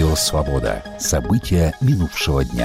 Радио «Свобода». События минувшего дня.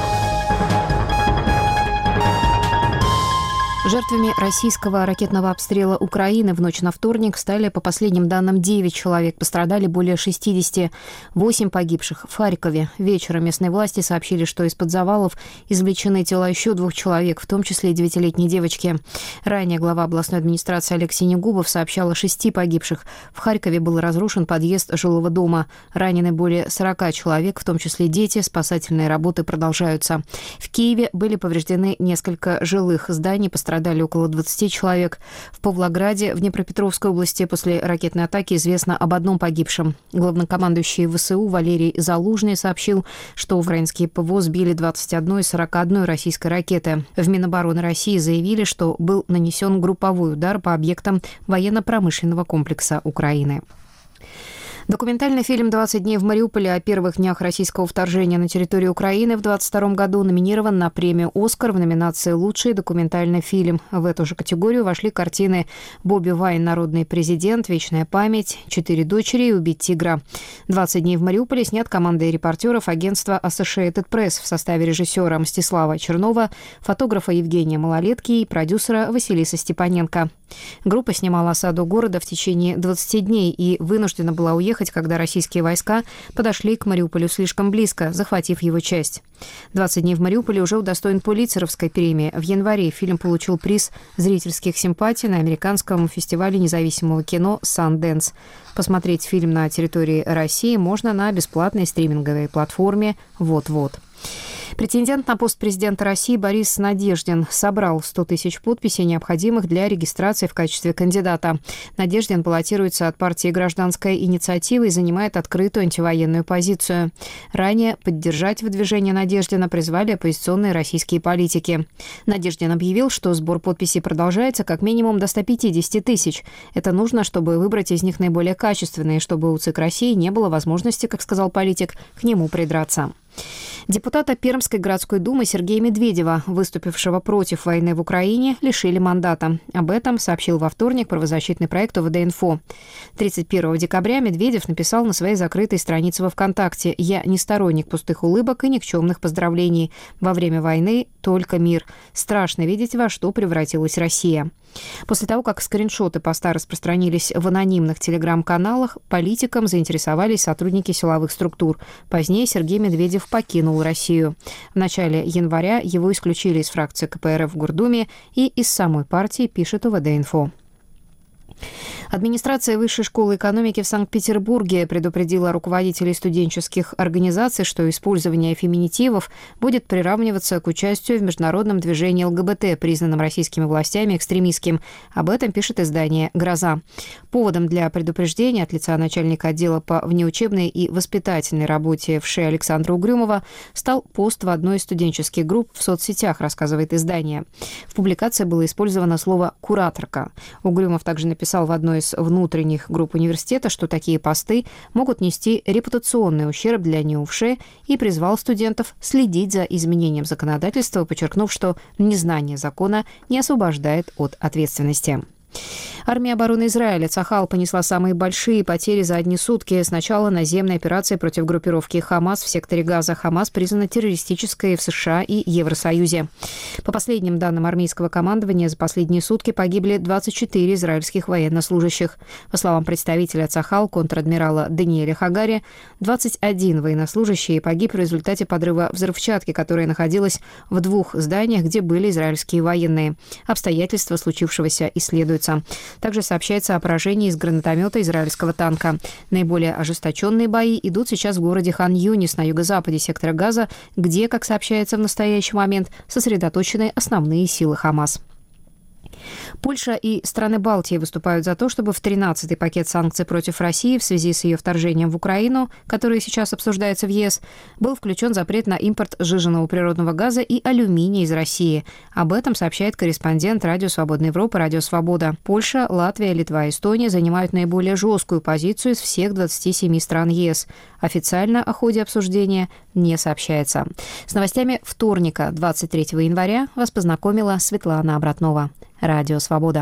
Жертвами российского ракетного обстрела Украины в ночь на вторник стали, по последним данным, 9 человек. Пострадали более 60. 8 погибших в Харькове. Вечером местные власти сообщили, что из-под завалов извлечены тела еще 2 человек, в том числе и 9-летней девочки. Ранее глава областной администрации Алексей Негубов сообщал о 6 погибших. В Харькове был разрушен подъезд жилого дома. Ранены более 40 человек, в том числе дети. Спасательные работы продолжаются. В Киеве были повреждены несколько жилых зданий, пострадали около 20 человек. В Павлограде, в Днепропетровской области, после ракетной атаки известно об 1 погибшем. Главнокомандующий ВСУ Валерий Залужный сообщил, что украинские ПВО сбили 21 из 41 российской ракеты. В Минобороны России заявили, что был нанесен групповой удар по объектам военно-промышленного комплекса Украины. Документальный фильм «20 дней в Мариуполе» о первых днях российского вторжения на территорию Украины в 2022 году номинирован на премию «Оскар» в номинации «Лучший документальный фильм». В эту же категорию вошли картины «Бобби Вайн. Народный президент», «Вечная память», «4 дочери» и «Убить тигра». «20 дней в Мариуполе» снят командой репортеров агентства Associated Press в составе режиссера Мстислава Чернова, фотографа Евгения Малолетки и продюсера Василиса Степаненко. Группа снимала осаду города в течение 20 дней и вынуждена была уехать, когда российские войска подошли к Мариуполю слишком близко, захватив его часть. «20 дней в Мариуполе» уже удостоен Пулитцеровской премии. В январе фильм получил приз зрительских симпатий на американском фестивале независимого кино «Санденс». Посмотреть фильм на территории России можно на бесплатной стриминговой платформе «Вот-вот». Претендент на пост президента России Борис Надеждин собрал 100 тысяч подписей, необходимых для регистрации в качестве кандидата. Надеждин баллотируется от партии «Гражданская инициатива» и занимает открытую антивоенную позицию. Ранее поддержать выдвижение Надеждина призвали оппозиционные российские политики. Надеждин объявил, что сбор подписей продолжается как минимум до 150 тысяч. Это нужно, чтобы выбрать из них наиболее качественные, чтобы у ЦИК России не было возможности, как сказал политик, к нему придраться. Депутата Пермской городской думы Сергея Медведева, выступившего против войны в Украине, лишили мандата. Об этом сообщил во вторник правозащитный проект ОВД-Инфо. 31 декабря Медведев написал на своей закрытой странице во ВКонтакте: «Я не сторонник пустых улыбок и никчемных поздравлений. Во время войны только мир. Страшно видеть, во что превратилась Россия». После того, как скриншоты поста распространились в анонимных телеграм-каналах, политиком заинтересовались сотрудники силовых структур. Позднее Сергей Медведев покинул Россию. В начале января его исключили из фракции КПРФ в Гордуме и из самой партии, пишет ОВД-Инфо. Администрация Высшей школы экономики в Санкт-Петербурге предупредила руководителей студенческих организаций, что использование феминитивов будет приравниваться к участию в международном движении ЛГБТ, признанном российскими властями экстремистским. Об этом пишет издание «Гроза». Поводом для предупреждения от лица начальника отдела по внеучебной и воспитательной работе ВШЭ Александра Угрюмова стал пост в одной из студенческих групп в соцсетях, рассказывает издание. В публикации было использовано слово «кураторка». Угрюмов также написал в одной из внутренних групп университета, что такие посты могут нести репутационный ущерб для НИУ ВШЭ, и призвал студентов следить за изменением законодательства, подчеркнув, что незнание закона не освобождает от ответственности. Армия обороны Израиля Цахал понесла самые большие потери за одни сутки с начала наземной операции против группировки Хамас в секторе Газа. Хамас признана террористической в США и Евросоюзе. По последним данным армейского командования, за последние сутки погибли 24 израильских военнослужащих. По словам представителя Цахал, контр-адмирала Даниэля Хагари, 21 военнослужащий погиб в результате подрыва взрывчатки, которая находилась в 2 зданиях, где были израильские военные. Обстоятельства случившегося исследуются. Также сообщается о поражении из гранатомета израильского танка. Наиболее ожесточенные бои идут сейчас в городе Хан-Юнис на юго-западе сектора Газа, где, как сообщается в настоящий момент, сосредоточены основные силы Хамас. Польша и страны Балтии выступают за то, чтобы в 13-й пакет санкций против России в связи с ее вторжением в Украину, который сейчас обсуждается в ЕС, был включен запрет на импорт сжиженного природного газа и алюминия из России. Об этом сообщает корреспондент Радио Свободной Европы «Радио Свобода». Польша, Латвия, Литва и Эстония занимают наиболее жесткую позицию из всех 27 стран ЕС. Официально о ходе обсуждения не сообщается. С новостями вторника, 23 января, вас познакомила Светлана Обратнова. Радио «Свобода».